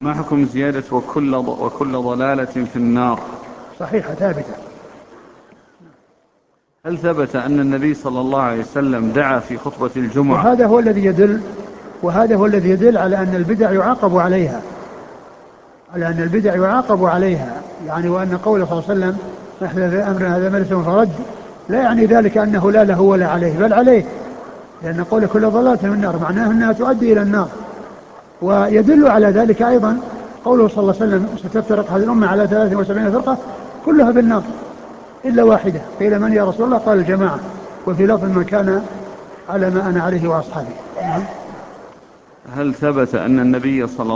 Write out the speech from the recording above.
ما حكم زيادة وكل ضلالة في النار؟ صحيحة ثابتة. هل ثبت أن النبي صلى الله عليه وسلم دعا في خطبة الجمعة؟ وهذا هو الذي يدل على أن البدع يعاقب عليها، يعني وأن قوله صلى الله عليه وسلم أحدث في أمرنا هذا ما ليس منه فرد، لا يعني ذلك أنه لا له ولا عليه، بل عليه، لأن قول كل ضلالة في النار معناه أنها تؤدي إلى النار. ويدل على ذلك أيضا قوله صلى الله عليه وسلم ستفترق هذه الأمة على 73 فرقة كلها بالنار إلا واحدة. قيل من يا رسول الله؟ قال الجماعة. وفي لفظ من كان على ما أنا عليه وأصحابي. هل ثبت أن النبي صلى